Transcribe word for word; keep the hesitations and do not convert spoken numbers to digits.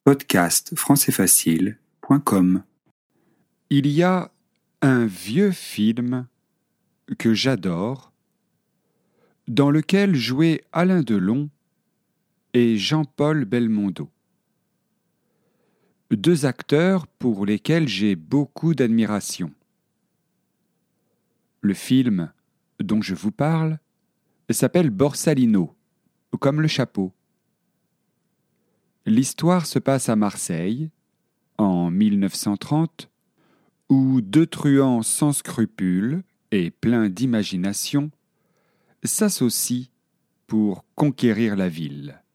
podcast français facile point com. Il y a un vieux film que j'adore, dans lequel jouaient Alain Delon et Jean-Paul Belmondo. Deux acteurs pour lesquels j'ai beaucoup d'admiration. Le film dont je vous parle s'appelle Borsalino, comme le chapeau. L'histoire se passe à Marseille, en mille neuf cent trente, où deux truands sans scrupules et pleins d'imagination s'associent pour conquérir la ville.